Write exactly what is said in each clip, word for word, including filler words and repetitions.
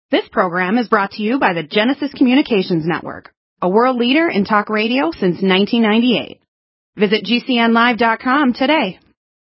This program is brought to you by the Genesis Communications Network, a world leader in talk radio since nineteen ninety-eight. Visit G C N live dot com today.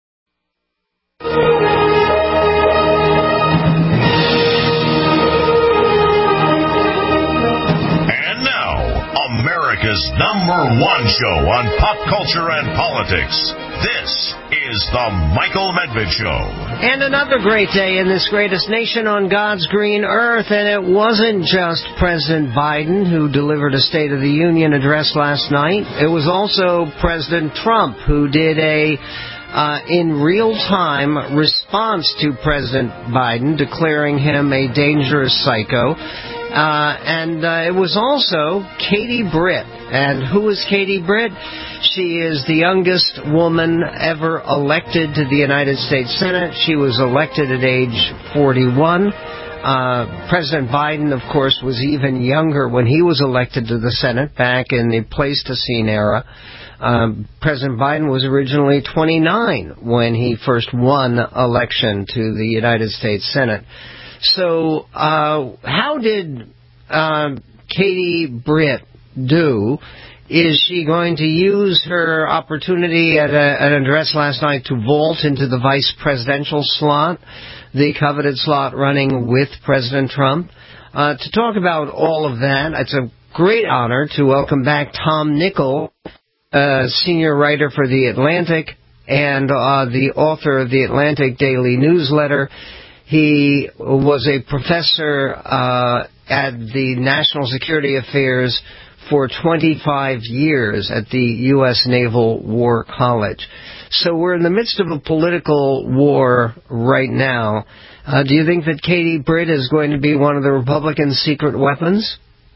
And now, America's number one show on pop culture and politics. This is The Michael Medved Show. And another great day in this greatest nation on God's green earth. And it wasn't just President Biden who delivered a State of the Union address last night. It was also President Trump who did a, uh, in real time, response to President Biden, declaring him a dangerous psycho. Uh, and uh, it was also Katie Britt. And who is Katie Britt? She is the youngest woman ever elected to the United States Senate. She was elected at age forty-one. Uh, President Biden, of course, was even younger when he was elected to the Senate back in the Pleistocene era. Um, President Biden was originally twenty-nine when he first won election to the United States Senate. So uh, how did uh, Katie Britt do? Is she going to use her opportunity at a, an address last night to vault into the vice presidential slot, the coveted slot running with President Trump? Uh, to talk about all of that, it's a great honor to welcome back Tom Nichol, uh, senior writer for The Atlantic and uh, the author of the Atlantic Daily Newsletter. He was a professor uh, at the National Security Affairs for twenty-five years at the U S Naval War College. So we're in the midst of a political war right now. Uh, do you think that Katie Britt is going to be one of the Republicans' secret weapons?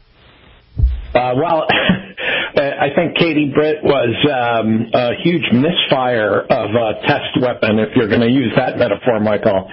Uh, well, I think Katie Britt was um, a huge misfire of a test weapon, if you're going to use that metaphor, Michael.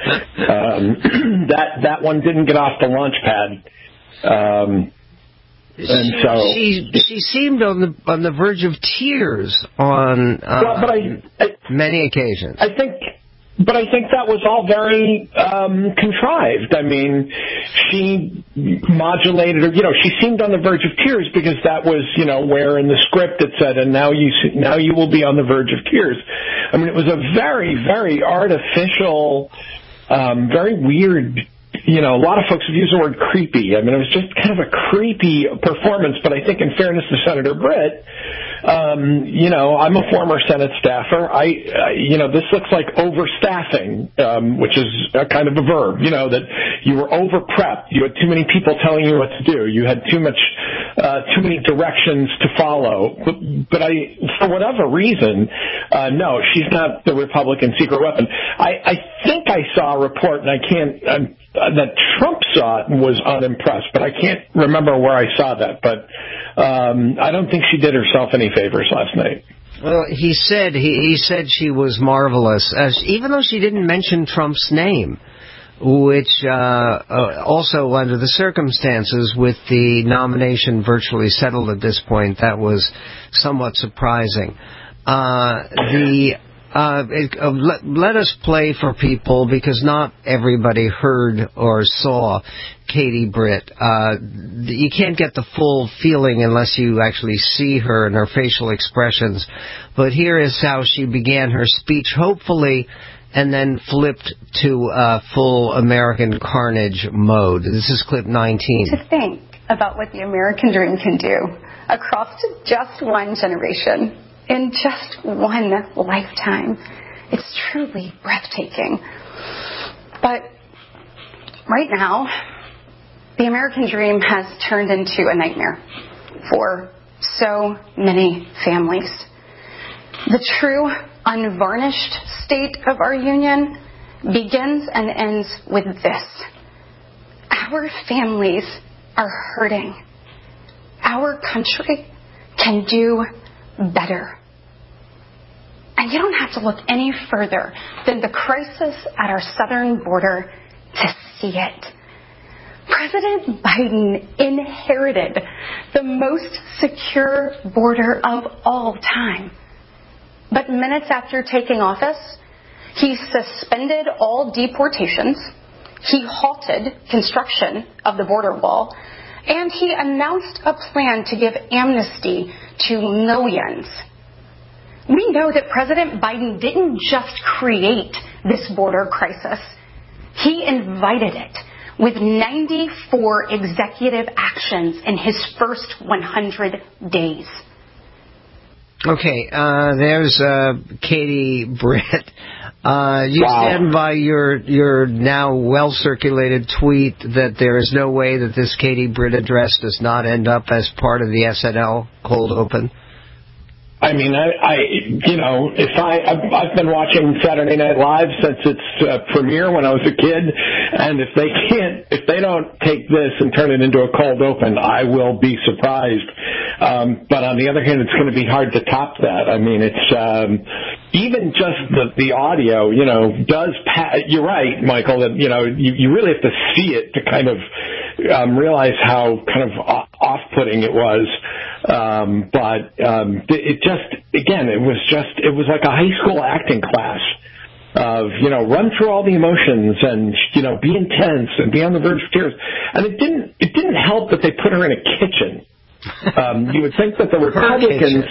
Um, that that one didn't get off the launch pad. Um, and so she she seemed on the on the verge of tears on uh, well, but I, I, many occasions. I think. But I think that was all very um, contrived. I mean, she modulated, or you know, she seemed on the verge of tears because that was, you know, where in the script it said, "And now you, now you will be on the verge of tears." I mean, it was a very, very artificial, um, very weird. You know, a lot of folks have used the word creepy. I mean, it was just kind of a creepy performance. But I think, in fairness to Senator Britt, um, you know, I'm a former Senate staffer. I, uh, you know, this looks like overstaffing, um, which is a kind of a verb. You know, that you were over-prepped. You had too many people telling you what to do. You had too much, uh, too many directions to follow. But, but I, for whatever reason, uh, no, she's not the Republican secret weapon. I, I think I saw a report, and I can't. I'm, Uh, that Trump saw it and was unimpressed, but I can't remember where I saw that. But um, I don't think she did herself any favors last night. Well, he said he, he said she was marvelous, as, even though she didn't mention Trump's name, which uh, uh, also under the circumstances, with the nomination virtually settled at this point, that was somewhat surprising. Uh, the Uh, it, uh, let, let us play for people, because not everybody heard or saw Katie Britt. Uh, you can't get the full feeling unless you actually see her and her facial expressions. But here is how she began her speech, hopefully, and then flipped to uh, full American carnage mode. This is clip nineteen. To think about what the American dream can do across just one generation. In just one lifetime. It's truly breathtaking. But right now, the American dream has turned into a nightmare for so many families. The true, unvarnished state of our union begins and ends with this. Our families are hurting. Our country can do better. And you don't have to look any further than the crisis at our southern border to see it. President Biden inherited the most secure border of all time. But minutes after taking office, he suspended all deportations, He halted construction of the border wall, and he announced a plan to give amnesty to millions. We know that President Biden didn't just create this border crisis. He invited it with ninety-four executive actions in his first one hundred days. Okay, uh, there's uh, Katie Britt. Uh, you wow. stand by your your now well-circulated tweet that there is no way that this Katie Britt address does not end up as part of the S N L cold open? I mean, I, I, you know, if I, I've, I've been watching Saturday Night Live since its uh, premiere when I was a kid, and if they can't, if they don't take this and turn it into a cold open, I will be surprised. Um, but on the other hand, it's going to be hard to top that. I mean, it's um, even just the the audio, you know, does. Pa- you're right, Michael. That you know, you, you really have to see it to kind of um, realize how kind of off-putting it was. Um, but um, it just, again, it was just, it was like a high school acting class of, you know, run through all the emotions and, you know, be intense and be on the verge of tears. And it didn't, it didn't help that they put her in a kitchen. Um, you would think that the Republicans...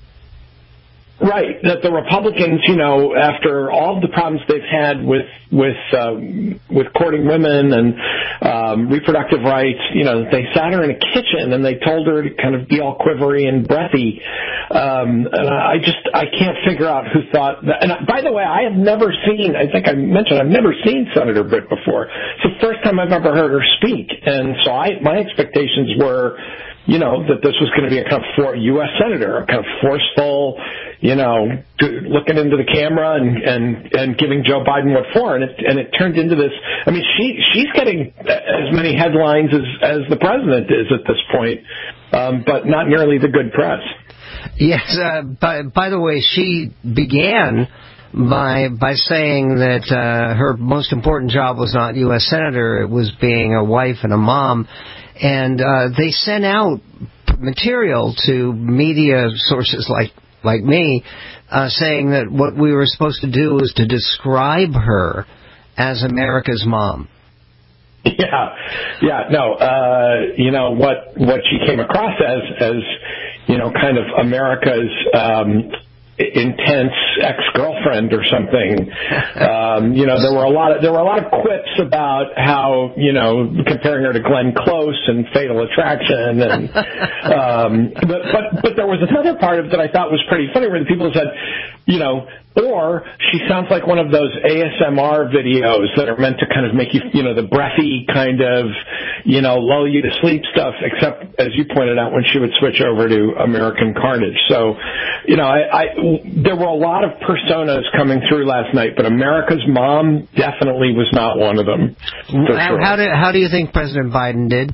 Right, that the Republicans, you know, after all the problems they've had with with um, with courting women and um, reproductive rights, you know, they sat her in a kitchen and they told her to kind of be all quivery and breathy. Um, and I just I can't figure out who thought that. And by the way, I have never seen. I think I mentioned I've never seen Senator Britt before. It's the first time I've ever heard her speak, and so I my expectations were, you know, that this was going to be a kind of for, U S senator, a kind of forceful, you know, looking into the camera and, and, and giving Joe Biden what for, and it, and it turned into this. I mean, she she's getting as many headlines as, as the president is at this point, um, but not nearly the good press. Yes, uh, by, by the way, she began by by saying that uh, her most important job was not U S senator, it was being a wife and a mom. And uh, they sent out material to media sources like like me, uh, saying that what we were supposed to do was to describe her as America's mom. Yeah, yeah, no, uh, you know what what she came across as as you know kind of America's um, intense ex-girlfriend or something. Um, you know, there were a lot of there were a lot of quips about how, you know, comparing her to Glenn Close and Fatal Attraction, and um, but but but there was another part of it that I thought was pretty funny, where the people said, you know, or she sounds like one of those A S M R videos that are meant to kind of make you, you know, the breathy kind of, you know, lull you to sleep stuff, except, as you pointed out, when she would switch over to American Carnage. So, you know, I, I there were a lot of personas coming through last night, but America's mom definitely was not one of them. How, sure. how, do, how do you think President Biden did?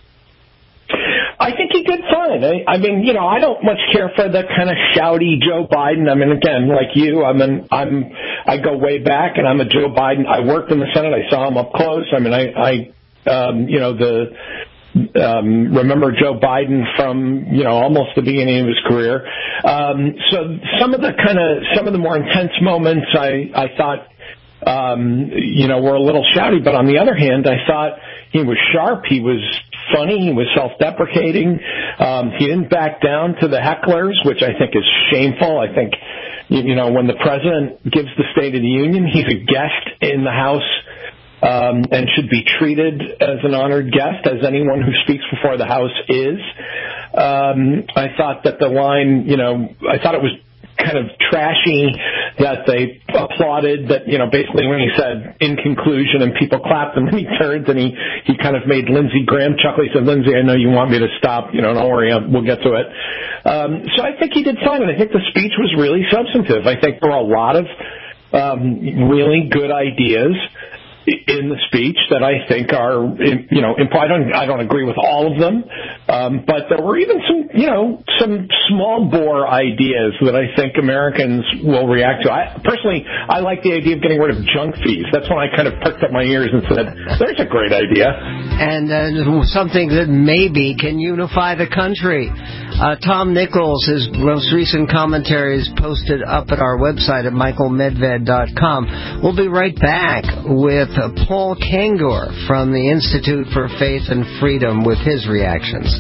I think he did fine. I, I mean, you know, I don't much care for the kind of shouty Joe Biden. I mean, again, like you, I'm an, I'm, I go way back, and I'm a Joe Biden. I worked in the Senate. I saw him up close. I mean, I, I um, you know, the um, remember Joe Biden from, you know, almost the beginning of his career. Um, so some of the kind of some of the more intense moments, I, I thought, um, you know, were a little shouty. But on the other hand, I thought he was sharp. He was funny. He was self-deprecating. Um, he didn't back down to the hecklers, which I think is shameful. I think, you know, when the president gives the State of the Union, he's a guest in the House um, and should be treated as an honored guest, as anyone who speaks before the House is. Um, I thought that the line, you know, I thought it was kind of trashy that they applauded that, you know, basically when he said in conclusion and people clapped, and then he turned and he, he kind of made Lindsey Graham chuckle. He said, Lindsey, I know you want me to stop, you know, don't worry, we'll get to it. Um, so I think he did fine, and I think the speech was really substantive. I think there were a lot of um, really good ideas in the speech that I think are, you know, I don't, I don't agree with all of them, um, but there were even some, you know, some small bore ideas that I think Americans will react to. I personally, I like the idea of getting rid of junk fees. That's when I kind of perked up my ears and said, "There's a great idea." And uh, something that maybe can unify the country. Uh, Tom Nichols, his most recent commentary is posted up at our website at michael medved dot com. We'll be right back with uh, Paul Kengor from the Institute for Faith and Freedom with his reactions.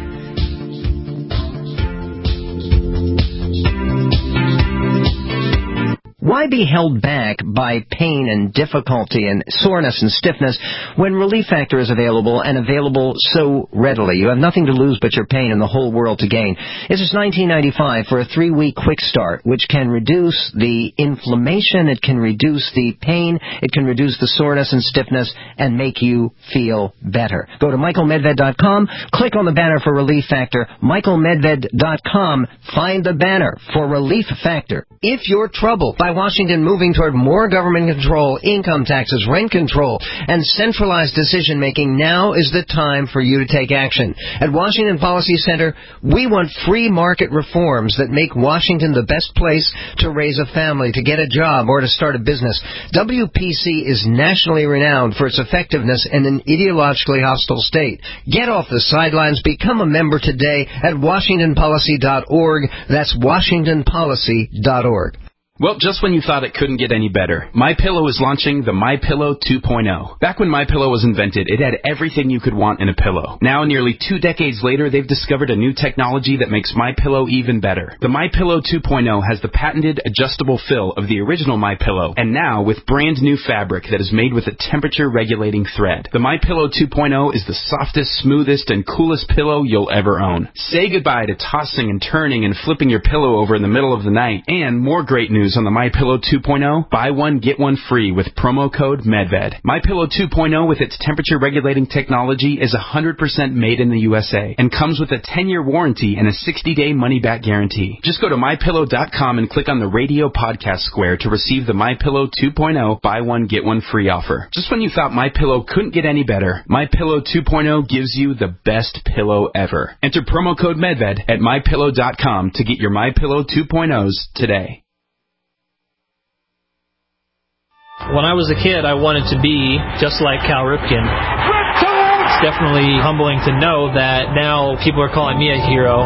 Why be held back by pain and difficulty and soreness and stiffness when Relief Factor is available and available so readily? You have nothing to lose but your pain and the whole world to gain. This is nineteen ninety-five for a three-week quick start, which can reduce the inflammation, it can reduce the pain, it can reduce the soreness and stiffness, and make you feel better. Go to michael medved dot com, click on the banner for Relief Factor, michael medved dot com, find the banner for Relief Factor. If you're troubled by Washington moving toward more government control, income taxes, rent control, and centralized decision-making, now is the time for you to take action. At Washington Policy Center, we want free market reforms that make Washington the best place to raise a family, to get a job, or to start a business. W P C is nationally renowned for its effectiveness in an ideologically hostile state. Get off the sidelines. Become a member today at washington policy dot org. That's washington policy dot org. Well, just when you thought it couldn't get any better, MyPillow is launching the MyPillow two point oh. Back when MyPillow was invented, it had everything you could want in a pillow. Now, nearly two decades later, they've discovered a new technology that makes MyPillow even better. The MyPillow two point oh has the patented adjustable fill of the original MyPillow, and now with brand new fabric that is made with a temperature-regulating thread. The MyPillow two point oh is the softest, smoothest, and coolest pillow you'll ever own. Say goodbye to tossing and turning and flipping your pillow over in the middle of the night. And more great news on the MyPillow two point oh, buy one, get one free with promo code MedVed. MyPillow two point oh with its temperature-regulating technology is one hundred percent made in the U S A and comes with a ten-year warranty and a sixty-day money-back guarantee. Just go to my pillow dot com and click on the radio podcast square to receive the MyPillow two point oh buy one, get one free offer. Just when you thought MyPillow couldn't get any better, MyPillow two point oh gives you the best pillow ever. Enter promo code MedVed at my pillow dot com to get your MyPillow two point ohs today. When I was a kid, I wanted to be just like Cal Ripken. It's definitely humbling to know that now people are calling me a hero.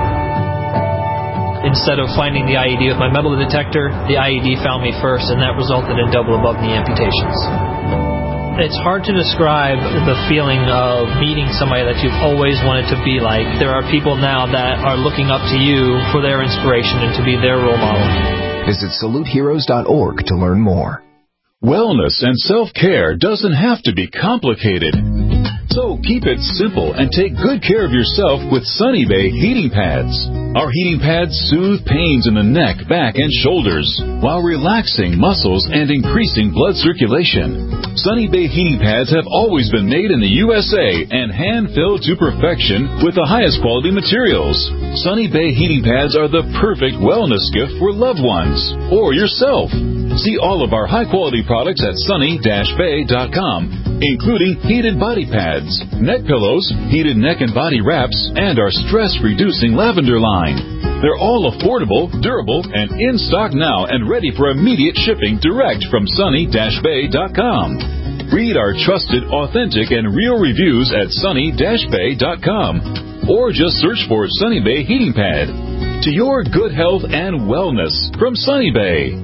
Instead of finding the I E D with my metal detector, the I E D found me first, and that resulted in double above knee amputations. It's hard to describe the feeling of meeting somebody that you've always wanted to be like. There are people now that are looking up to you for their inspiration and to be their role model. Visit salute heroes dot org to learn more. Wellness and self-care doesn't have to be complicated. So keep it simple and take good care of yourself with Sunny Bay heating pads. Our heating pads soothe pains in the neck, back, and shoulders while relaxing muscles and increasing blood circulation. Sunny Bay heating pads have always been made in the U S A and hand-filled to perfection with the highest quality materials. Sunny Bay heating pads are the perfect wellness gift for loved ones or yourself. See all of our high-quality products at sunny dash bay dot com, including heated body pads, neck pillows, heated neck and body wraps, and our stress-reducing lavender line. They're all affordable, durable, and in stock now and ready for immediate shipping direct from sunny dash bay dot com. Read our trusted, authentic, and real reviews at sunny dash bay dot com or just search for Sunny Bay Heating Pad. To your good health and wellness from Sunny Bay.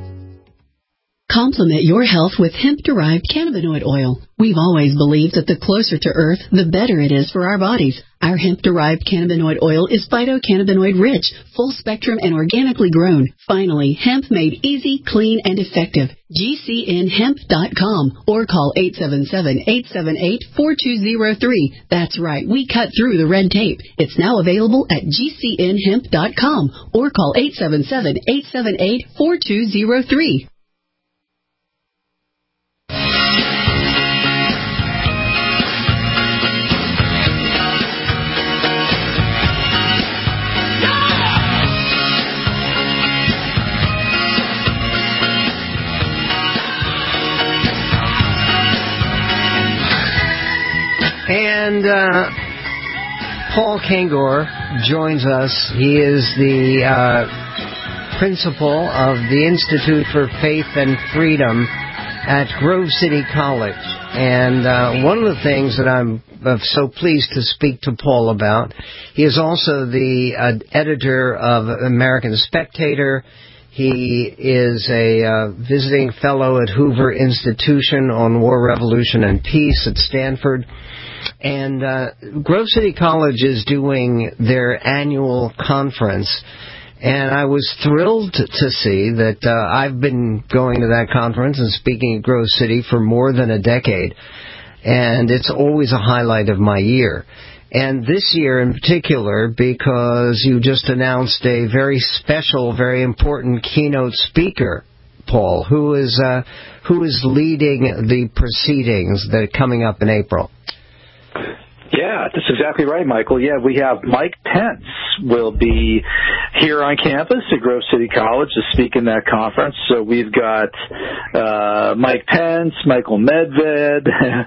Complement your health with hemp-derived cannabinoid oil. We've always believed that the closer to Earth, the better it is for our bodies. Our hemp-derived cannabinoid oil is phytocannabinoid-rich, full-spectrum, and organically grown. Finally, hemp made easy, clean, and effective. G C N hemp dot com or call eight seven seven, eight seven eight, four two zero three. That's right, we cut through the red tape. It's now available at G C N hemp dot com or call eight seven seven, eight seven eight, four two zero three. And uh, Paul Kengor joins us. He is the uh, principal of the Institute for Faith and Freedom at Grove City College. And uh, one of the things that I'm uh, so pleased to speak to Paul about, he is also the uh, editor of American Spectator, He is a uh, visiting fellow at Hoover Institution on War, Revolution, and Peace at Stanford. And uh, Grove City College is doing their annual conference. And I was thrilled to see that uh, I've been going to that conference and speaking at Grove City for more than a decade. And it's always a highlight of my year. And this year in particular, because you just announced a very special, very important keynote speaker, Paul, who is uh, who is leading the proceedings that are coming up in April. Yeah, that's exactly right, Michael. Yeah, we have Mike Pence will be here on campus at Grove City College to speak in that conference. So we've got uh, Mike Pence, Michael Medved,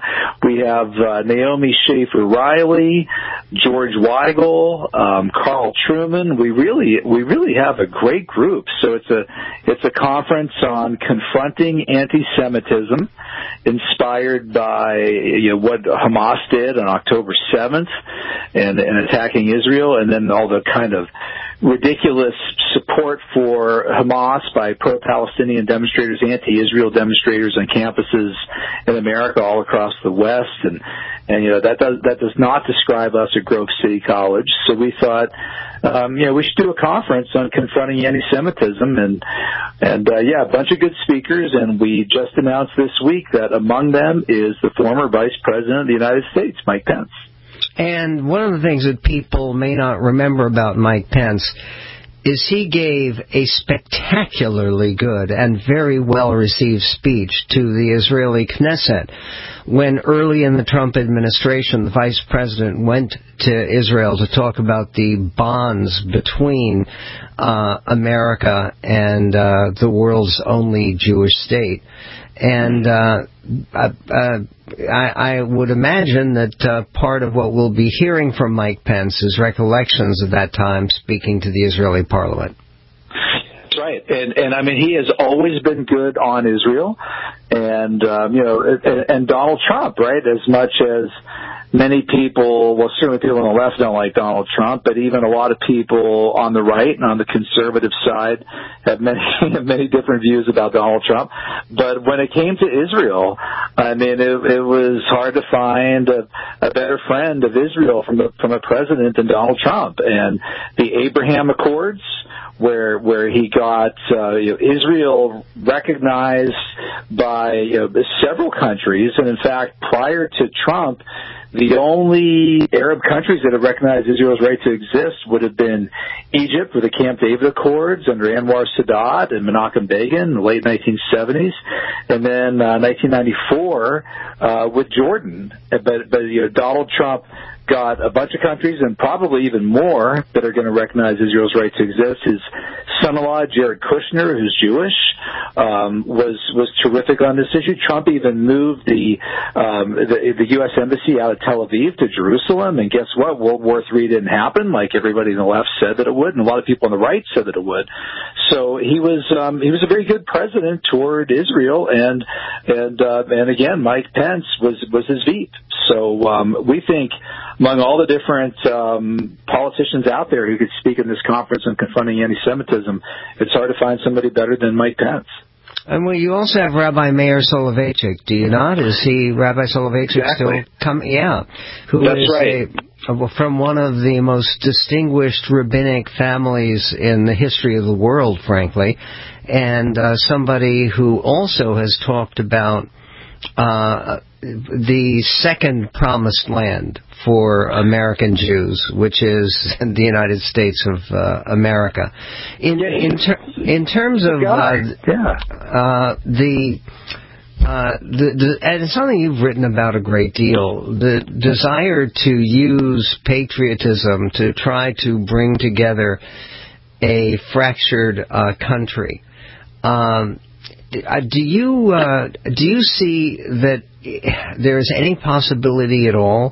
we have uh, Naomi Schaefer-Riley, George Weigel, um, Carl Truman. We really we really have a great group. So it's a it's a conference on confronting anti-Semitism, inspired by you know, what Hamas did on October seventh and, and attacking Israel, and then all the kind of ridiculous support for Hamas by pro-Palestinian demonstrators, anti-Israel demonstrators on campuses in America all across the West. And, and you know, that does, that does not describe us at Grove City College. So we thought, um, you know, we should do a conference on confronting anti-Semitism. And, and uh, yeah, a bunch of good speakers. And we just announced this week that among them is the former Vice President of the United States, Mike Pence. And one of the things that people may not remember about Mike Pence is he gave a spectacularly good and very well-received speech to the Israeli Knesset when early in the Trump administration the vice president went to Israel to talk about the bonds between uh, America and uh, the world's only Jewish state. And uh, uh, I, I would imagine that uh, part of what we'll be hearing from Mike Pence is recollections of that time speaking to the Israeli parliament. That's right. And, and I mean, he has always been good on Israel and, um, you know, and, and Donald Trump, right, as much as many people, well, certainly people on the left don't like Donald Trump, but even a lot of people on the right and on the conservative side have many, many different views about Donald Trump. But when it came to Israel, I mean, it, it was hard to find a, a better friend of Israel from a, from a president than Donald Trump. And the Abraham Accords, where where he got uh, you know, Israel recognized by you know, several countries, and in fact, prior to Trump, the only Arab countries that have recognized Israel's right to exist would have been Egypt with the Camp David Accords under Anwar Sadat and Menachem Begin in the late nineteen seventies, and then uh, nineteen ninety-four uh, with Jordan. But, but you know, Donald Trump got a bunch of countries and probably even more that are going to recognize Israel's right to exist. His son-in-law, Jared Kushner, who's Jewish, um, was was terrific on this issue. Trump even moved the, um, the the U S embassy out of Tel Aviv to Jerusalem, and guess what? World War Three didn't happen, like everybody on the left said that it would, and a lot of people on the right said that it would. So he was um, he was a very good president toward Israel, and and uh, and again, Mike Pence was was his V P. So um, we think, among all the different um, politicians out there who could speak in this conference on confronting anti-Semitism, it's hard to find somebody better than Mike Pence. And well, you also have Rabbi Meir Soloveichik, do you not? Is he Rabbi Soloveichik exactly. still coming? Yeah, who That's is right. a, from one of the most distinguished rabbinic families in the history of the world, frankly, and uh, somebody who also has talked about uh, the second promised land for American Jews, which is the United States of uh, America. In in, ter- in terms of uh, yeah. uh, the, uh, the the and it's something you've written about a great deal, the desire to use patriotism to try to bring together a fractured uh, country. Um, do you uh, do you see that there is any possibility at all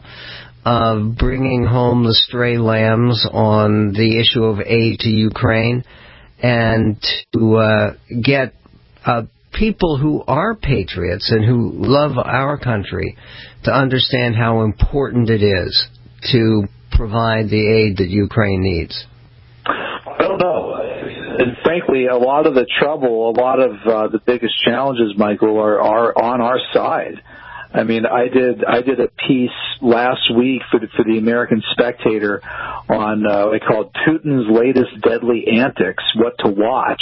of bringing home the stray lambs on the issue of aid to Ukraine and to uh, get uh, people who are patriots and who love our country to understand how important it is to provide the aid that Ukraine needs? I don't know. and frankly, a lot of the trouble, a lot of uh, the biggest challenges, Michael, are, are on our side. I mean, I did I did a piece last week for the, for the American Spectator on uh, what I called Putin's latest deadly antics, what to watch,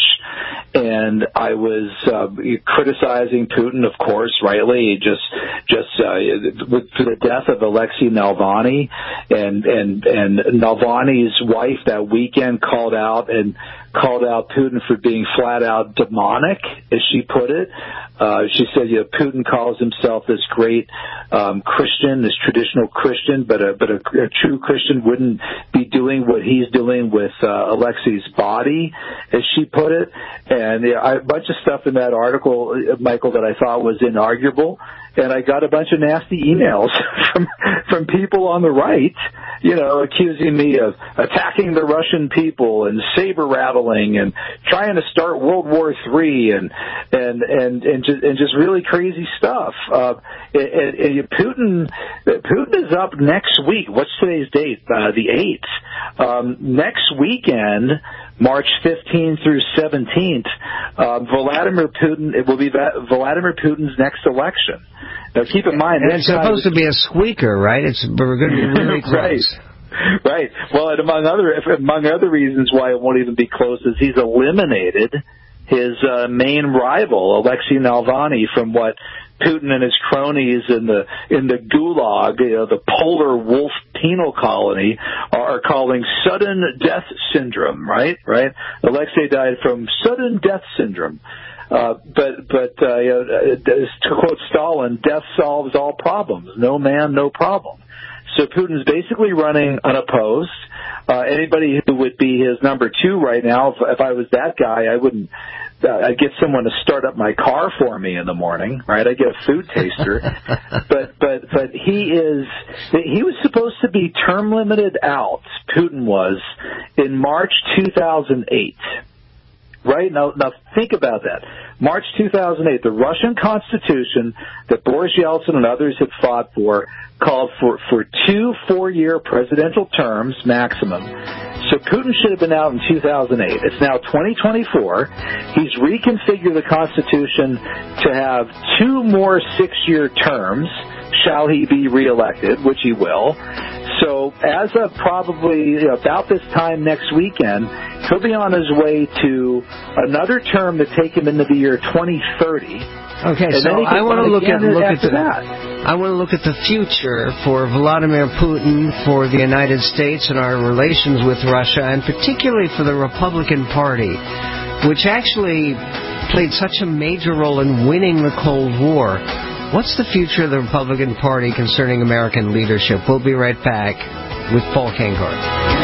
and I was uh, criticizing Putin, of course, rightly, just just uh, with, for the death of Alexei Navalny, and and and Navalny's wife that weekend called out and called out Putin for being flat out demonic, as she put it. Uh, she said, you know, Putin calls himself this great um, Christian, this traditional Christian, but a but a, a true Christian wouldn't be doing what he's doing with uh, Alexei's body, as she put it. And you know, I, a bunch of stuff in that article, Michael, that I thought was inarguable. And I got a bunch of nasty emails from from people on the right, you know, accusing me of attacking the Russian people and saber rattling and trying to start World War Three and and and and just, and just really crazy stuff. Uh, and, and Putin Putin is up next week. What's today's date? Uh, the eighth. Um, next weekend, March fifteenth through seventeenth, uh, Vladimir Putin. It will be Vladimir Putin's next election. Now, keep in mind, and it's supposed was, to be a squeaker, right? It's we're going to be really close. Right. Right. Well, and among other among other reasons why it won't even be close is he's eliminated his uh, main rival, Alexei Navalny, from what Putin and his cronies in the in the Gulag, you know, the polar wolf penal colony, are calling sudden death syndrome. Right. Right. Alexei died from sudden death syndrome. Uh, but, but, uh, you know, to quote Stalin, death solves all problems. No man, no problem. So Putin's basically running unopposed. Uh, anybody who would be his number two right now, if, if I was that guy, I wouldn't, uh, I'd get someone to start up my car for me in the morning, right? I'd get a food taster. but, but, but he is, he was supposed to be term limited out, Putin was, in March two thousand eight. Right? Now, now think about that. March two thousand eight, the Russian Constitution that Boris Yeltsin and others had fought for called for, for two four-year presidential terms maximum. So Putin should have been out in two thousand eight. It's now twenty twenty-four. He's reconfigured the Constitution to have two more six-year terms, shall he be reelected, which he will. So as of probably you know, about this time next weekend, he'll be on his way to another term to take him into the year twenty thirty. Okay, and so I want to look at look at the, that. I want to look at the future for Vladimir Putin, for the United States and our relations with Russia, and particularly for the Republican Party, which actually played such a major role in winning the Cold War. What's the future of the Republican Party concerning American leadership? We'll be right back with Paul Cankor.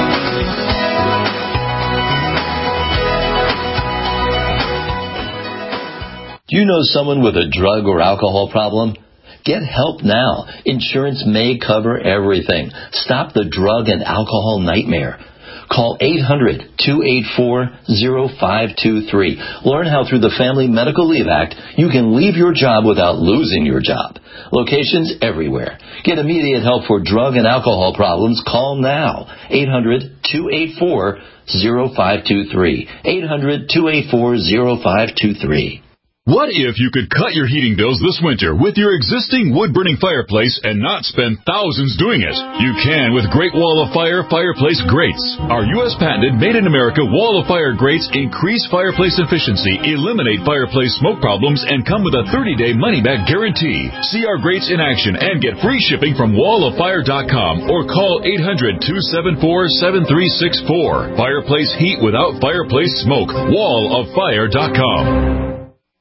Do you know someone with a drug or alcohol problem? Get help now. Insurance may cover everything. Stop the drug and alcohol nightmare. Call eight hundred, two eight four, zero five two three. Learn how through the Family Medical Leave Act you can leave your job without losing your job. Locations everywhere. Get immediate help for drug and alcohol problems. Call now. eight hundred, two eight four, zero five two three. eight hundred, two eight four, zero five two three. What if you could cut your heating bills this winter with your existing wood-burning fireplace and not spend thousands doing it? You can with Great Wall of Fire Fireplace Grates. Our U S patented made-in-America Wall of Fire grates increase fireplace efficiency, eliminate fireplace smoke problems, and come with a thirty-day money-back guarantee. See our grates in action and get free shipping from wall of fire dot com or call eight hundred, two seven four, seven three six four. Fireplace heat without fireplace smoke. wall of fire dot com.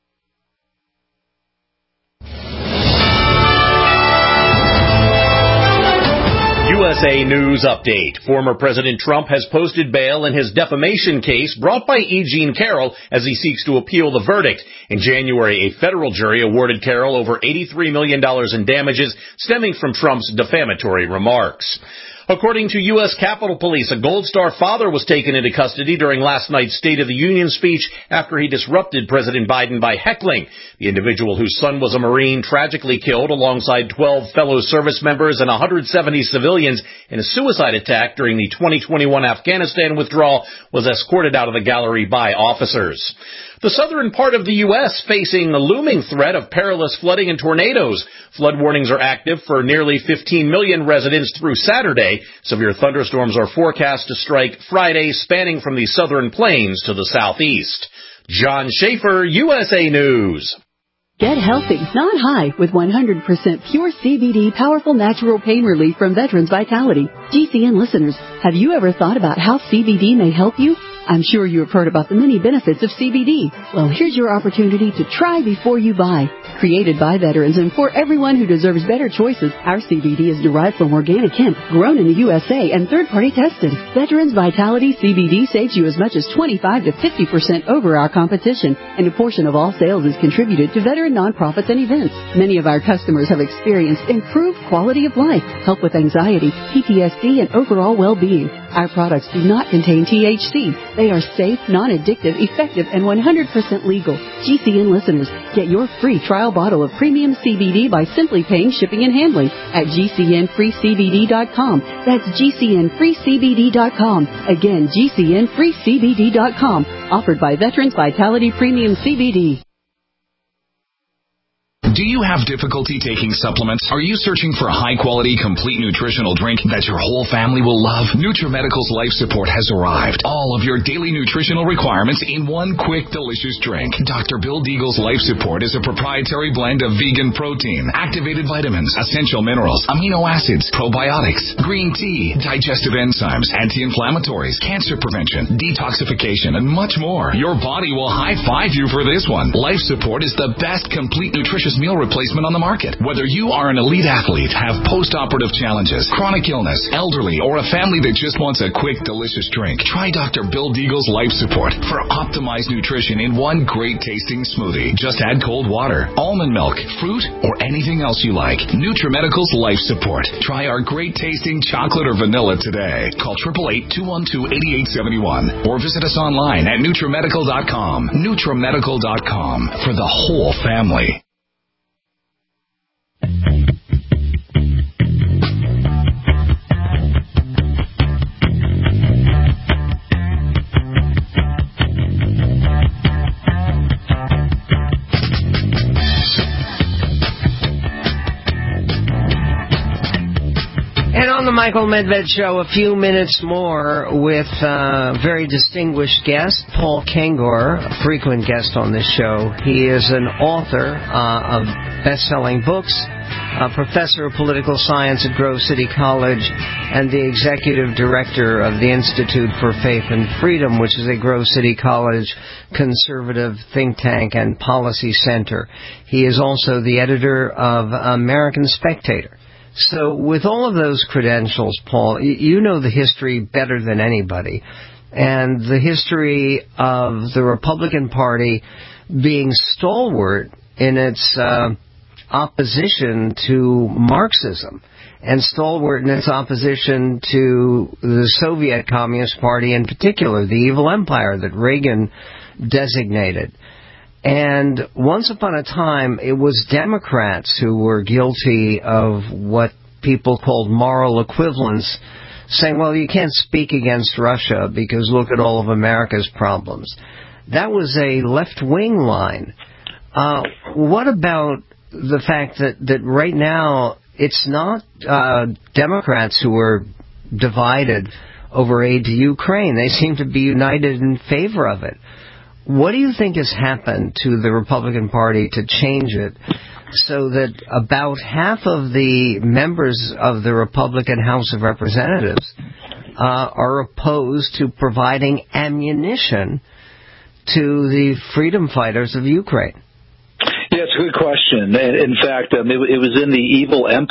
U S A News Update. Former President Trump has posted bail in his defamation case brought by E. Jean Carroll as he seeks to appeal the verdict. In January, a federal jury awarded Carroll over eighty-three million dollars in damages stemming from Trump's defamatory remarks. According to U S Capitol Police, a Gold Star father was taken into custody during last night's State of the Union speech after he disrupted President Biden by heckling. The individual, whose son was a Marine, tragically killed alongside twelve fellow service members and one hundred seventy civilians in a suicide attack during the twenty twenty-one Afghanistan withdrawal, was escorted out of the gallery by officers. The southern part of the U S facing a looming threat of perilous flooding and tornadoes. Flood warnings are active for nearly fifteen million residents through Saturday. Severe thunderstorms are forecast to strike Friday, spanning from the southern plains to the southeast. John Schaefer, U S A News. Get healthy, not high, with one hundred percent pure C B D powerful natural pain relief from Veterans Vitality. G C N listeners, have you ever thought about how C B D may help you? I'm sure you have heard about the many benefits of C B D. Well, here's your opportunity to try before you buy. Created by veterans and for everyone who deserves better choices, our C B D is derived from organic hemp, grown in the U S A and third-party tested. Veterans Vitality C B D saves you as much as twenty-five to fifty percent over our competition, and a portion of all sales is contributed to veteran nonprofits and events. Many of our customers have experienced improved quality of life, help with anxiety, P T S D, and overall well-being. Our products do not contain T H C. They are safe, non-addictive, effective, and one hundred percent legal. G C N listeners, get your free trial bottle of premium C B D by simply paying shipping and handling at G C N free C B D dot com. That's G C N free C B D dot com. Again, G C N free C B D dot com. Offered by Veterans Vitality Premium C B D. Do you have difficulty taking supplements? Are you searching for a high-quality, complete nutritional drink that your whole family will love? NutriMedical's Life Support has arrived. All of your daily nutritional requirements in one quick, delicious drink. Doctor Bill Deagle's Life Support is a proprietary blend of vegan protein, activated vitamins, essential minerals, amino acids, probiotics, green tea, digestive enzymes, anti-inflammatories, cancer prevention, detoxification, and much more. Your body will high-five you for this one. Life Support is the best complete nutritious meal replacement on the market. Whether you are an elite athlete, have post-operative challenges, chronic illness, elderly, or a family that just wants a quick, delicious drink, try Doctor Bill Deagle's Life Support for optimized nutrition in one great-tasting smoothie. Just add cold water, almond milk, fruit, or anything else you like. NutriMedical's Life Support. Try our great-tasting chocolate or vanilla today. Call eight eight eight, two one two, eight eight seven one or visit us online at NutriMedical dot com. NutriMedical dot com for the whole family. And on the Michael Medved Show, a few minutes more with a very distinguished guest, Paul Kengor, a frequent guest on this show. He is an author uh, of best-selling books, a professor of political science at Grove City College, and the executive director of the Institute for Faith and Freedom, which is a Grove City College conservative think tank and policy center. He is also the editor of American Spectator. So with all of those credentials, Paul, you know the history better than anybody. And the history of the Republican Party being stalwart in its uh, opposition to Marxism and stalwart in its opposition to the Soviet Communist Party in particular, the evil empire that Reagan designated. And once upon a time, it was Democrats who were guilty of what people called moral equivalence, saying, well, you can't speak against Russia because look at all of America's problems. That was a left-wing line. Uh, what about the fact that, that right now it's not uh, Democrats who are divided over aid to Ukraine? They seem to be united in favor of it. What do you think has happened to the Republican Party to change it so that about half of the members of the Republican House of Representatives uh, are opposed to providing ammunition to the freedom fighters of Ukraine? Yeah, it's a good question. In fact, um, it, it was in the evil empire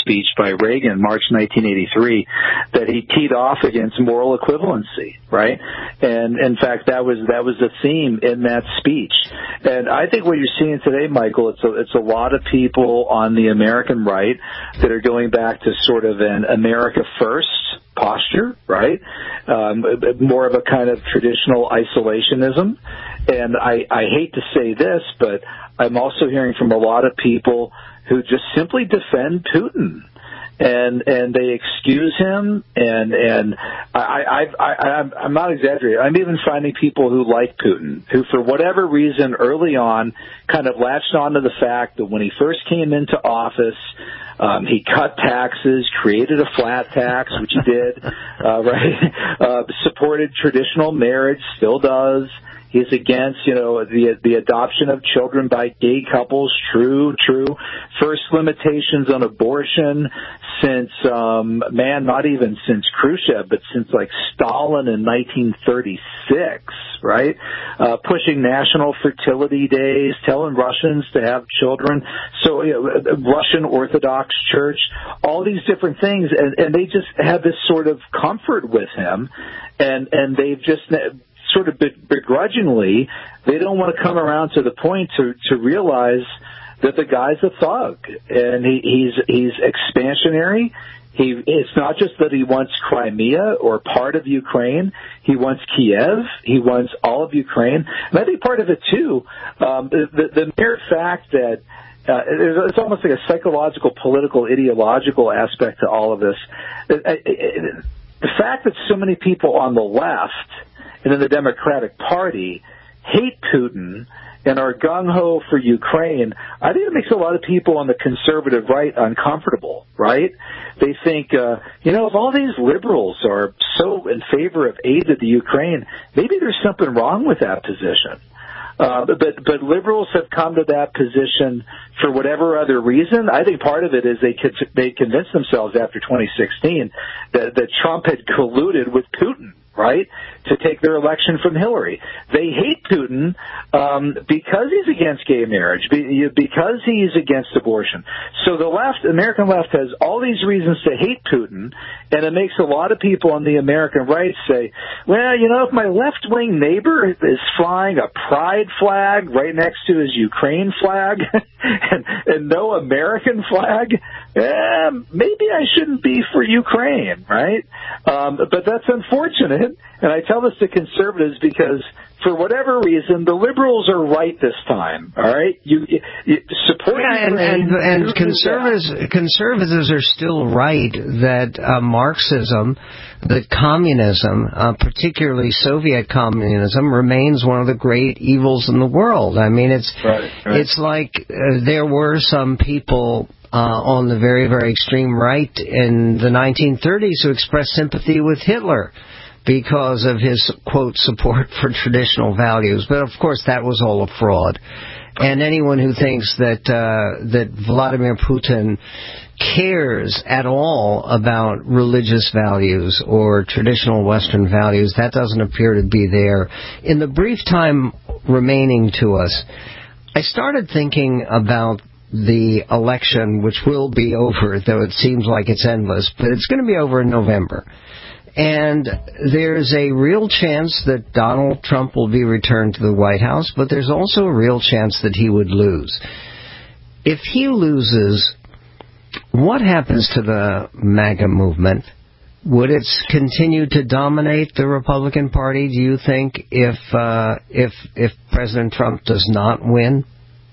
speech by Reagan in March nineteen eighty-three that he teed off against moral equivalency, right? And in fact, that was that was the theme in that speech. And I think what you're seeing today, Michael, it's a, it's a lot of people on the American right that are going back to sort of an America first posture, right? Um, more of a kind of traditional isolationism. And I, I hate to say this, but I'm also hearing from a lot of people who just simply defend Putin. And and they excuse him, and and I, I, I, I'm not exaggerating. I'm even finding people who like Putin, who for whatever reason early on kind of latched onto the fact that when he first came into office, um, he cut taxes, created a flat tax, which he did, uh, right? Uh, supported traditional marriage, still does. He's against, you know, the the adoption of children by gay couples. True, true. First limitations on abortion since, um, man, not even since Khrushchev, but since like Stalin in nineteen thirty-six, right? Uh, pushing national fertility days, telling Russians to have children. So, you know, Russian Orthodox Church, all these different things, and, and they just have this sort of comfort with him, and and they've just sort of begrudgingly, they don't want to come around to the point to, to realize that the guy's a thug, and he, he's he's expansionary. He it's not just that he wants Crimea or part of Ukraine. He wants Kiev. He wants all of Ukraine. And I think part of it too, um, the, the mere fact that uh, it's almost like a psychological, political, ideological aspect to all of this. It, it, it, the fact that so many people on the left and in the Democratic Party hate Putin and are gung-ho for Ukraine, I think it makes a lot of people on the conservative right uncomfortable, right? They think, uh, you know, if all these liberals are so in favor of aid to the Ukraine, maybe there's something wrong with that position. Uh, but but liberals have come to that position for whatever other reason. I think part of it is they could, they convinced themselves after twenty sixteen that, that Trump had colluded with Putin, right, to take their election from Hillary. They hate Putin um, because he's against gay marriage, because he's against abortion. So the left, American left, has all these reasons to hate Putin, and it makes a lot of people on the American right say, well, you know, if my left-wing neighbor is flying a pride flag right next to his Ukraine flag and, and no American flag, eh, maybe I shouldn't be for Ukraine, right? Um, but that's unfortunate. And I tell this to conservatives because, for whatever reason, the liberals are right this time. All right, you, you support yeah, and, and, and conservatives conservatives are still right that uh, Marxism, that communism, uh, particularly Soviet communism, remains one of the great evils in the world. I mean, it's right, right. it's like uh, there were some people Uh, on the very, very extreme right in the nineteen thirties who expressed sympathy with Hitler because of his, quote, support for traditional values. But, of course, that was all a fraud. And anyone who thinks that uh, that Vladimir Putin cares at all about religious values or traditional Western values, that doesn't appear to be there. In the brief time remaining to us, I started thinking about the election, which will be over, though it seems like it's endless, but it's going to be over in November. And there's a real chance that Donald Trump will be returned to the White House, but there's also a real chance that he would lose. If he loses, what happens to the MAGA movement? Would it continue to dominate the Republican Party, do you think, if uh, if if President Trump does not win?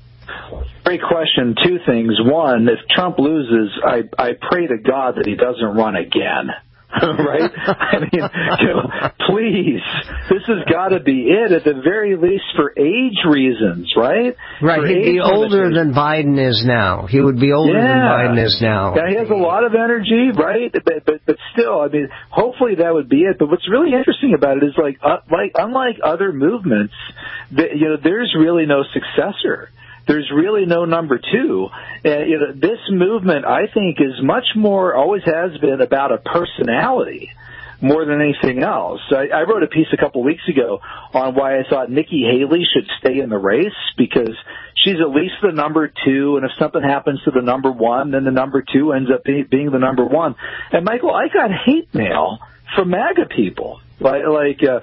Great question. Two things. One, if Trump loses, I, I pray to God that he doesn't run again. Right? I mean, you know, please, this has got to be it, at the very least for age reasons, right? Right. For He'd be older than Biden is now. He would be older yeah. than Biden is now. Yeah, he has a lot of energy, right? But, but but still, I mean, hopefully that would be it. But what's really interesting about it is, like, uh, like unlike other movements, that, you know, there's really no successor. There's really no number two. Uh, you know, this movement, I think, is much more, always has been, about a personality more than anything else. I, I wrote a piece a couple weeks ago on why I thought Nikki Haley should stay in the race, because she's at least the number two, and if something happens to the number one, then the number two ends up be, being the number one. And, Michael, I got hate mail from MAGA people. Like, like uh,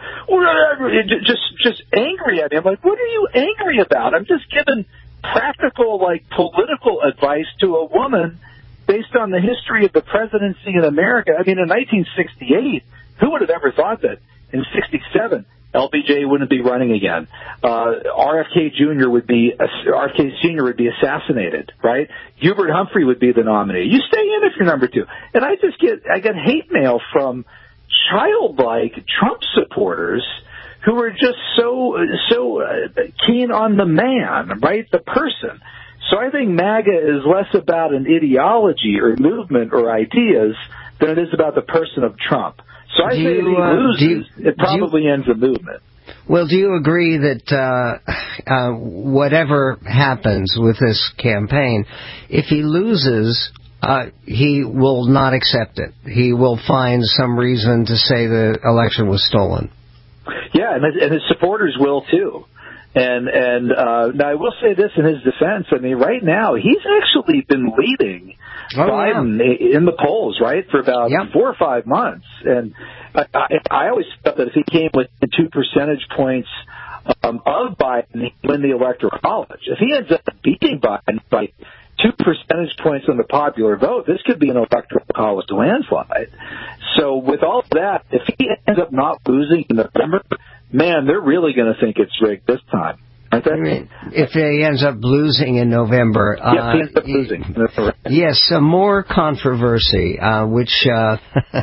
just just angry at me. I'm like, what are you angry about? I'm just giving practical, like, political advice to a woman based on the history of the presidency in America. I mean, in nineteen sixty-eight, who would have ever thought that in sixty-seven L B J wouldn't be running again? Uh, R F K Junior would be R F K Senior would be assassinated, right? Hubert Humphrey would be the nominee. You stay in if you're number two. And I just get I get hate mail from childlike Trump supporters who are just so so uh, keen on the man, right, the person. So I think MAGA is less about an ideology or movement or ideas than it is about the person of Trump. So I do think you, if he uh, loses, you, it probably you, ends a movement. Well, do you agree that uh, uh, whatever happens with this campaign, if he loses, uh, he will not accept it? He will find some reason to say the election was stolen. Yeah, and his, and his supporters will, too. And and uh, now I will say this in his defense. I mean, right now he's actually been leading oh, Biden yeah. in the polls, right, for about yep. four or five months. And I, I, I always thought that if he came within two percentage points um, of Biden, he'd win the Electoral College. If he ends up beating Biden by two percentage points on the popular vote, this could be an Electoral College landslide. So with all of that, if he ends up not losing in November, man, they're really going to think it's rigged this time. Aren't they? I mean, if he ends up losing in November. Yes, uh, he ends up losing. Yes, some more controversy, uh, which uh,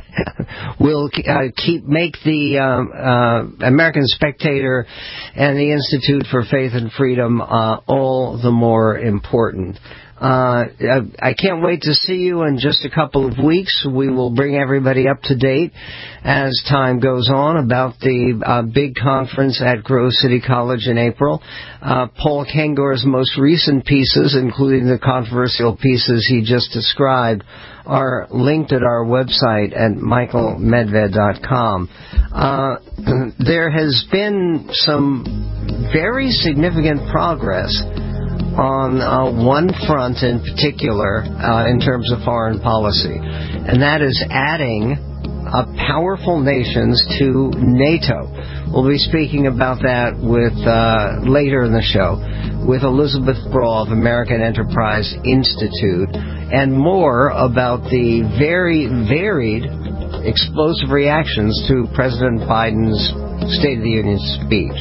will uh, keep make the um, uh, American Spectator and the Institute for Faith and Freedom uh, all the more important. Uh, I can't wait to see you in just a couple of weeks. We will bring everybody up to date as time goes on about the uh, big conference at Grove City College in April. Uh, Paul Kengor's most recent pieces, including the controversial pieces he just described, are linked at our website at michael medved dot com. Uh, there has been some very significant progress on uh, one front in particular uh, in terms of foreign policy, and that is adding uh, powerful nations to NATO. We'll be speaking about that with uh, later in the show with Elizabeth Braw of American Enterprise Institute, and more about the very varied explosive reactions to President Biden's State of the Union speech.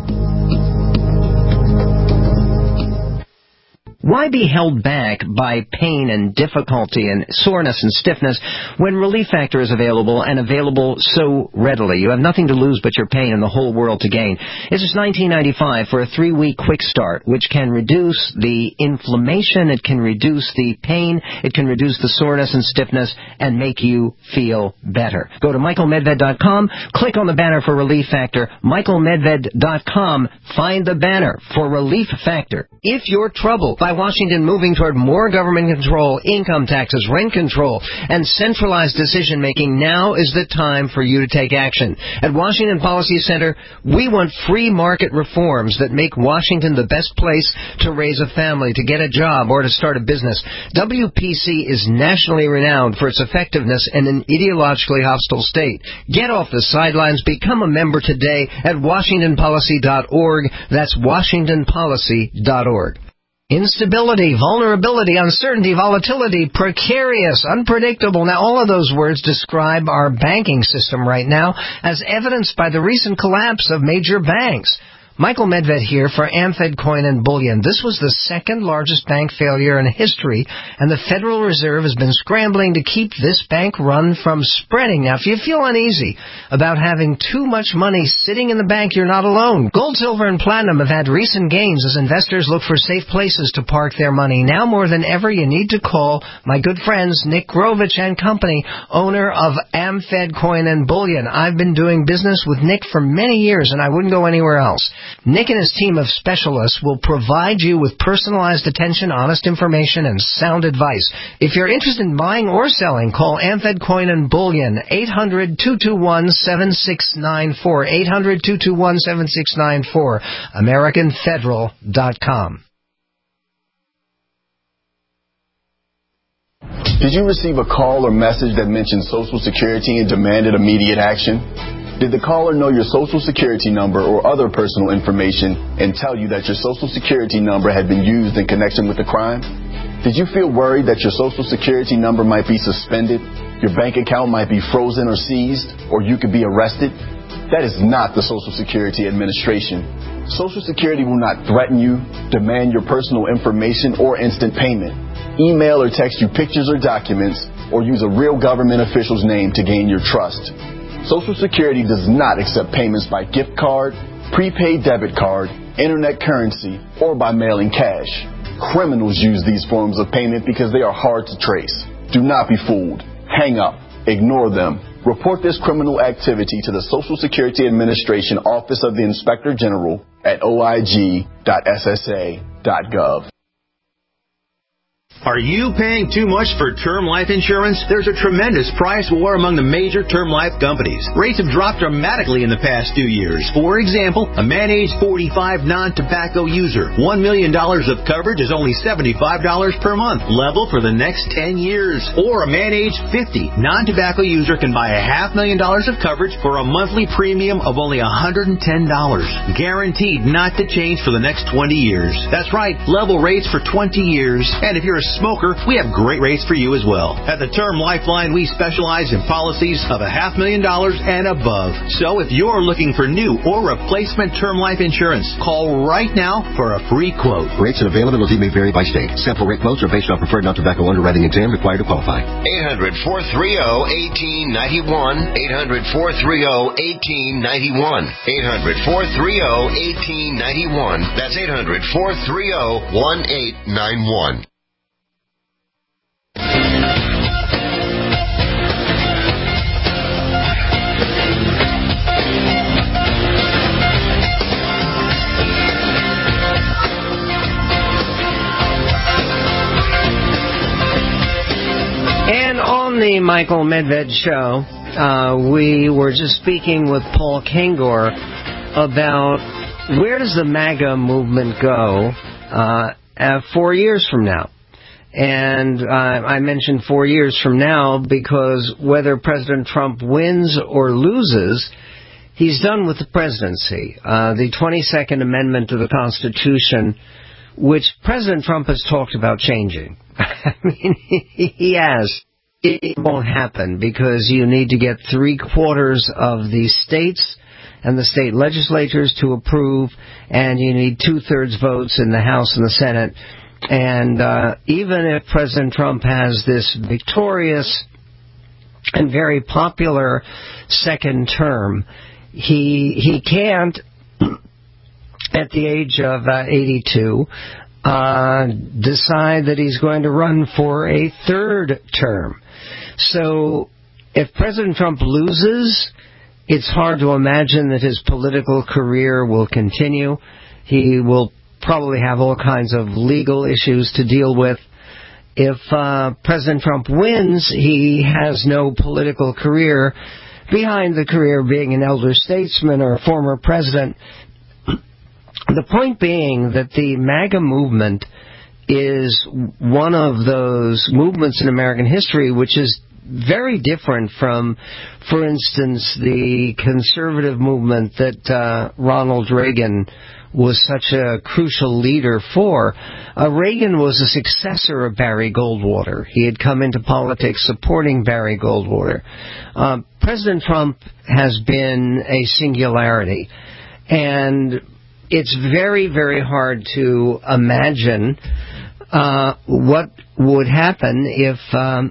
Why be held back by pain and difficulty and soreness and stiffness when Relief Factor is available and available so readily? You have nothing to lose but your pain and the whole world to gain. It's just nineteen ninety-five for a three-week quick start, which can reduce the inflammation, it can reduce the pain, it can reduce the soreness and stiffness, and make you feel better. Go to michael medved dot com, click on the banner for Relief Factor, michael medved dot com, find the banner for Relief Factor. If you're troubled by Washington moving toward more government control, income taxes, rent control, and centralized decision-making, now is the time for you to take action. At Washington Policy Center, we want free market reforms that make Washington the best place to raise a family, to get a job, or to start a business. W P C is nationally renowned for its effectiveness in an ideologically hostile state. Get off the sidelines. Become a member today at washington policy dot org. That's washington policy dot org. Instability, vulnerability, uncertainty, volatility, precarious, unpredictable. Now, all of those words describe our banking system right now, as evidenced by the recent collapse of major banks. Michael Medved here for AmFed Coin and Bullion. This was the second largest bank failure in history, and the Federal Reserve has been scrambling to keep this bank run from spreading. Now, if you feel uneasy about having too much money sitting in the bank, you're not alone. Gold, silver, and platinum have had recent gains as investors look for safe places to park their money. Now more than ever, you need to call my good friends Nick Grovich and Company, owner of AmFed Coin and Bullion. I've been doing business with Nick for many years, and I wouldn't go anywhere else. Nick and his team of specialists will provide you with personalized attention, honest information, and sound advice. If you're interested in buying or selling, call Amfed Coin and Bullion, eight hundred, two two one, seven six nine four, eight hundred, two two one, seven six nine four, American Federal dot com. Did you receive a call or message that mentioned Social Security and demanded immediate action? Did the caller know your Social Security number or other personal information and tell you that your Social Security number had been used in connection with the crime? Did you feel worried that your Social Security number might be suspended, your bank account might be frozen or seized, or you could be arrested? That is not the Social Security Administration. Social Security will not threaten you, demand your personal information, or instant payment, email or text you pictures or documents, or use a real government official's name to gain your trust. Social Security does not accept payments by gift card, prepaid debit card, internet currency, or by mailing cash. Criminals use these forms of payment because they are hard to trace. Do not be fooled. Hang up. Ignore them. Report this criminal activity to the Social Security Administration Office of the Inspector General at O I G dot S S A dot gov. Are you paying too much for term life insurance? There's a tremendous price war among the major term life companies. Rates have dropped dramatically in the past two years. For example, a man age forty-five non-tobacco user, one million dollars of coverage is only seventy-five dollars per month, level for the next ten years. Or a man age fifty non-tobacco user can buy a half million dollars of coverage for a monthly premium of only one hundred ten dollars. Guaranteed not to change for the next twenty years. That's right, level rates for twenty years. And if you're a smoker, we have great rates for you as well. At the Term Lifeline, we specialize in policies of a half million dollars and above. So if you're looking for new or replacement term life insurance, call right now for a free quote. Rates and availability may vary by state. Sample rate quotes are based on preferred non-tobacco underwriting exam required to qualify. eight hundred, four three zero, one eight nine one. eight hundred, four three zero, one eight nine one. eight hundred, four three zero, one eight nine one. That's eight hundred, four three zero, one eight nine one. And on the Michael Medved Show, uh, we were just speaking with Paul Kengor about where does the MAGA movement go uh, uh, four years from now. And uh, I mentioned four years from now because whether President Trump wins or loses, he's done with the presidency. Uh, the twenty-second Amendment to the Constitution, which President Trump has talked about changing. I mean, he has. It won't happen because you need to get three quarters of the states and the state legislatures to approve, and you need two-thirds votes in the House and the Senate. And uh, even if President Trump has this victorious and very popular second term, he he can't, at the age of uh, eighty-two, uh, decide that he's going to run for a third term. So if President Trump loses, it's hard to imagine that his political career will continue. He will probably have all kinds of legal issues to deal with. If uh, President Trump wins, he has no political career behind the career of being an elder statesman or a former president. The point being that the MAGA movement is one of those movements in American history which is very different from, for instance, the conservative movement that uh, Ronald Reagan was such a crucial leader for. Uh, Reagan was a successor of Barry Goldwater. He had come into politics supporting Barry Goldwater. Uh, President Trump has been a singularity, and it's very, very hard to imagine uh, what would happen if um,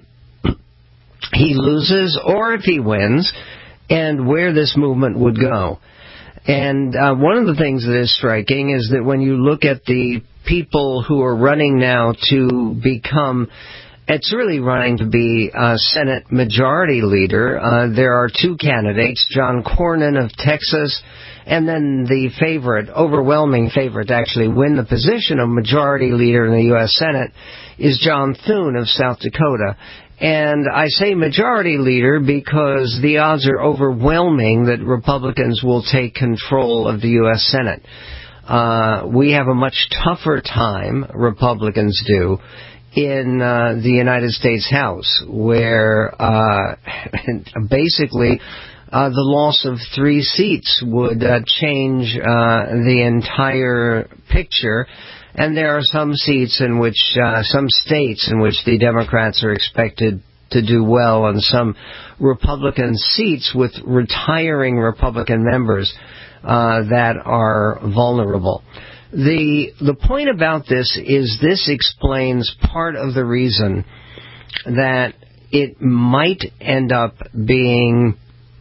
he loses or if he wins, and where this movement would go. And uh, one of the things that is striking is that when you look at the people who are running now to become it's really running to be uh, Senate Majority Leader. Uh, there are two candidates, John Cornyn of Texas, and then the favorite, overwhelming favorite to actually win the position of Majority Leader in the U S Senate is John Thune of South Dakota. And I say Majority Leader because the odds are overwhelming that Republicans will take control of the U S Senate. Uh, we have a much tougher time, Republicans do, in uh, the United States House, where uh, basically uh, the loss of three seats would uh, change uh, the entire picture. And there are some seats in which, uh, some states in which the Democrats are expected to do well, and some Republican seats with retiring Republican members uh, that are vulnerable. The the point about this is this explains part of the reason that it might end up being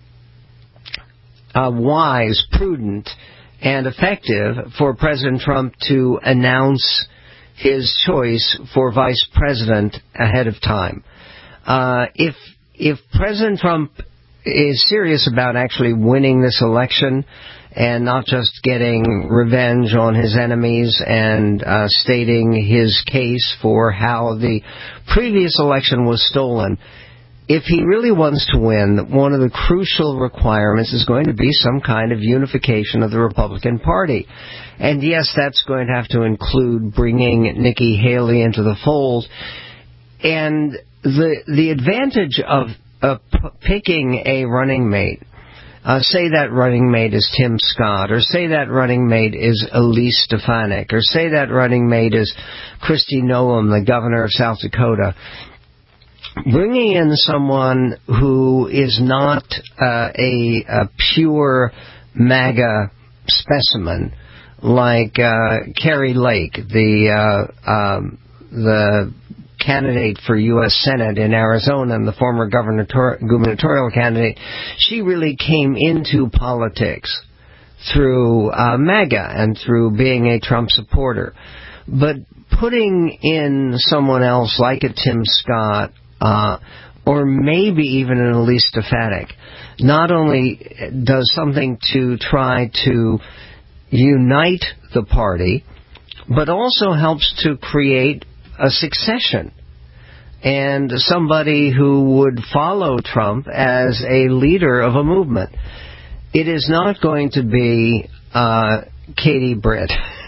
uh, wise, prudent, and effective for President Trump to announce his choice for vice president ahead of time. Uh, if if President Trump is serious about actually winning this election and not just getting revenge on his enemies and uh, stating his case for how the previous election was stolen, if he really wants to win, one of the crucial requirements is going to be some kind of unification of the Republican Party. And yes, that's going to have to include bringing Nikki Haley into the fold. And the the advantage of uh, p- picking a running mate, uh, say that running mate is Tim Scott, or say that running mate is Elise Stefanik, or say that running mate is Kristi Noem, the governor of South Dakota. Bringing in someone who is not uh, a, a pure MAGA specimen like uh, Kari Lake, the uh, um, the candidate for U S Senate in Arizona and the former gubernator- gubernatorial candidate, she really came into politics through uh, MAGA and through being a Trump supporter. But putting in someone else like a Tim Scott, Uh, or maybe even an Elise Stefanik, not only does something to try to unite the party, but also helps to create a succession and somebody who would follow Trump as a leader of a movement. It is not going to be uh, Katie Britt.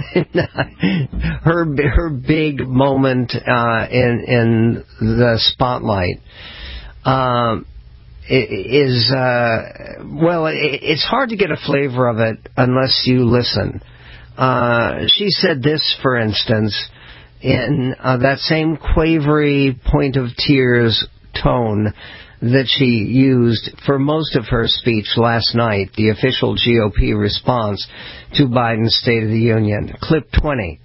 her her big moment uh, in in the spotlight um, is uh, well, it, it's hard to get a flavor of it unless you listen. Uh, she said this, for instance, in uh, that same quavery point of tears tone that she used for most of her speech last night, the official G O P response to Biden's State of the Union. Clip twenty.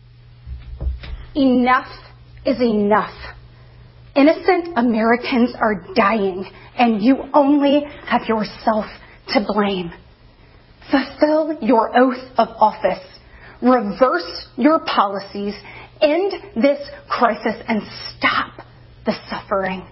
Enough is enough. Innocent Americans are dying, and you only have yourself to blame. Fulfill your oath of office. Reverse your policies. End this crisis and stop the suffering.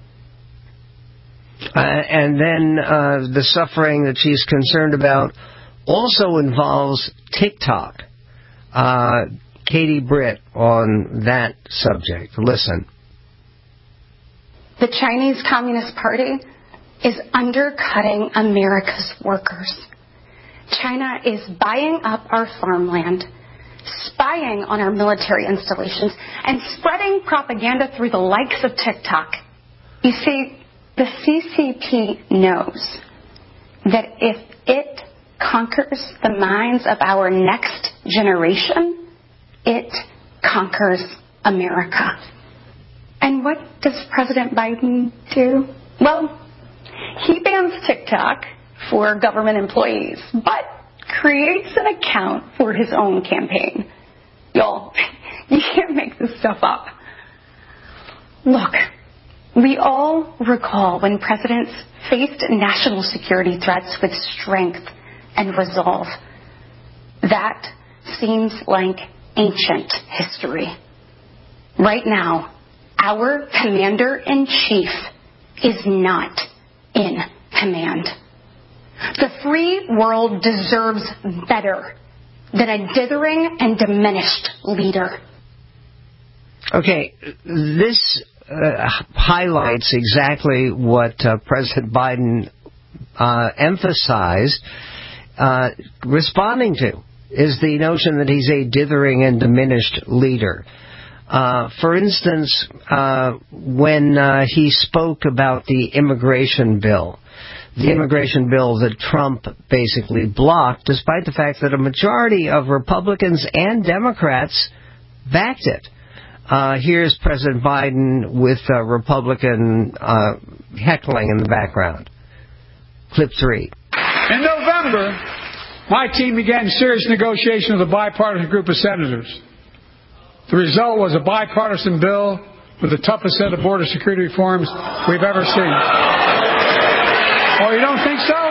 Uh, and then uh, the suffering that she's concerned about also involves TikTok. Uh, Katie Britt on that subject. Listen. The Chinese Communist Party is undercutting America's workers. China is buying up our farmland, spying on our military installations, and spreading propaganda through the likes of TikTok. You see, the C C P knows that if it conquers the minds of our next generation, it conquers America. And what does President Biden do? Well, he bans TikTok for government employees, but creates an account for his own campaign. Y'all, you can't make this stuff up. Look, we all recall when presidents faced national security threats with strength and resolve. That seems like ancient history. Right now, our commander-in-chief is not in command. The free world deserves better than a dithering and diminished leader. Okay, this uh, highlights exactly what uh, President Biden uh, emphasized uh, responding to, is the notion that he's a dithering and diminished leader. Uh, for instance, uh, when uh, he spoke about the immigration bill, the immigration bill that Trump basically blocked, despite the fact that a majority of Republicans and Democrats backed it. Uh, here's President Biden with uh, Republican uh, heckling in the background. Clip three. In November, my team began serious negotiation with a bipartisan group of senators. The result was a bipartisan bill with the toughest set of border security reforms we've ever seen. Oh, you don't think so?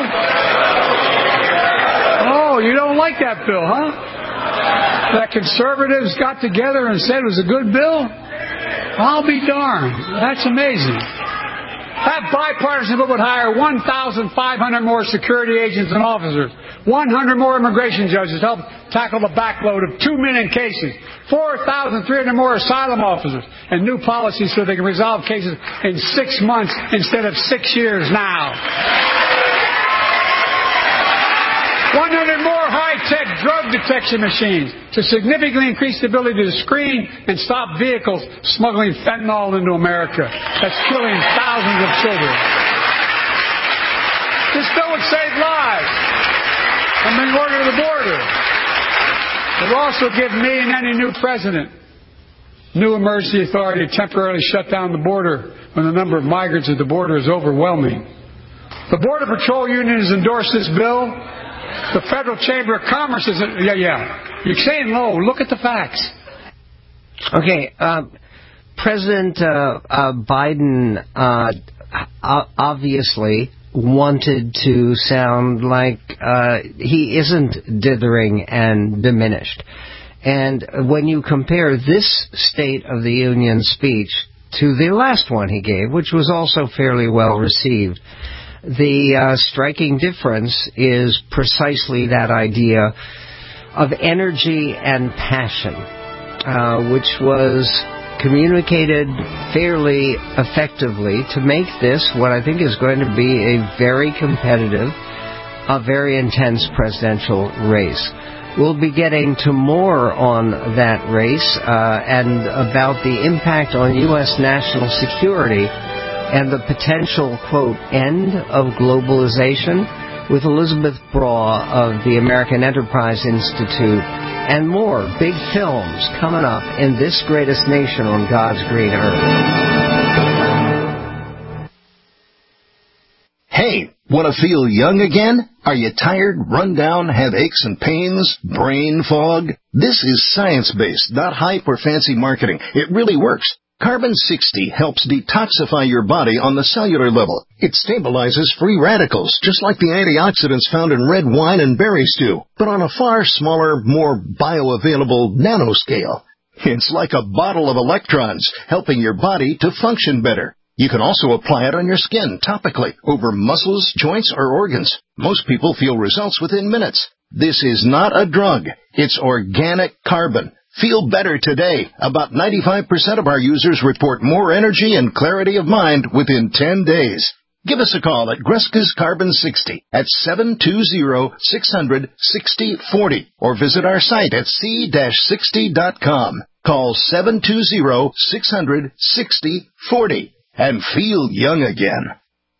Oh, you don't like that bill, huh? That conservatives got together and said it was a good bill? I'll be darned. That's amazing. That bipartisan bill would hire one thousand five hundred more security agents and officers, one hundred more immigration judges to help tackle the backload of two million cases, four thousand three hundred more asylum officers, and new policies so they can resolve cases in six months instead of six years now. one hundred more high-tech drug detection machines to significantly increase the ability to screen and stop vehicles smuggling fentanyl into America. That's killing thousands of children. This bill would save lives and bring order to the border. It would also give me and any new president new emergency authority to temporarily shut down the border when the number of migrants at the border is overwhelming. The Border Patrol Union has endorsed this bill. The Federal Chamber of Commerce is, yeah, yeah. You're saying low. Look at the facts. Okay, uh, President uh, uh, Biden uh, obviously wanted to sound like uh, he isn't dithering and diminished. And when you compare this State of the Union speech to the last one he gave, which was also fairly well received, the uh, striking difference is precisely that idea of energy and passion, uh, which was communicated fairly effectively to make this what I think is going to be a very competitive, a very intense presidential race. We'll be getting to more on that race uh, and about the impact on U S national security and the potential, quote, end of globalization with Elizabeth Braw of the American Enterprise Institute and more big films coming up in this greatest nation on God's green earth. Hey, want to feel young again? Are you tired, run down, have aches and pains, brain fog? This is science-based, not hype or fancy marketing. It really works. Carbon sixty helps detoxify your body on the cellular level. It stabilizes free radicals, just like the antioxidants found in red wine and berries do, but on a far smaller, more bioavailable nanoscale. It's like a bottle of electrons, helping your body to function better. You can also apply it on your skin topically, over muscles, joints, or organs. Most people feel results within minutes. This is not a drug. It's organic carbon. Feel better today. About ninety-five percent of our users report more energy and clarity of mind within ten days. Give us a call at Greska's Carbon sixty at seven two zero, six hundred, sixty forty or visit our site at c sixty dot com. Call seven two zero, six hundred, sixty forty and feel young again.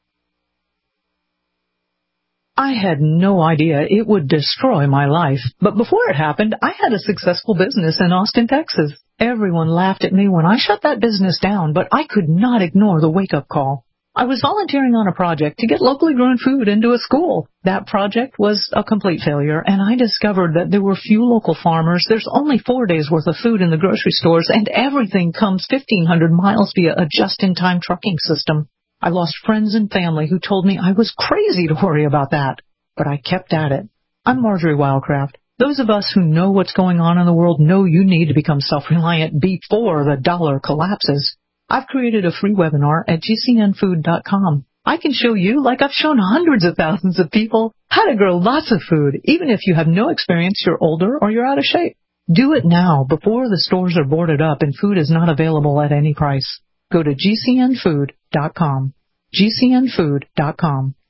I had no idea it would destroy my life. But before it happened, I had a successful business in Austin, Texas. Everyone laughed at me when I shut that business down, but I could not ignore the wake-up call. I was volunteering on a project to get locally grown food into a school. That project was a complete failure, and I discovered that there were few local farmers. There's only four days' worth of food in the grocery stores, and everything comes fifteen hundred miles via a just-in-time trucking system. I lost friends and family who told me I was crazy to worry about that, but I kept at it. I'm Marjorie Wildcraft. Those of us who know what's going on in the world know you need to become self-reliant before the dollar collapses. I've created a free webinar at G C N food dot com. I can show you, like I've shown hundreds of thousands of people, how to grow lots of food, even if you have no experience, you're older, or you're out of shape. Do it now, before the stores are boarded up and food is not available at any price. Go to G C N food dot com. G C N food dot com.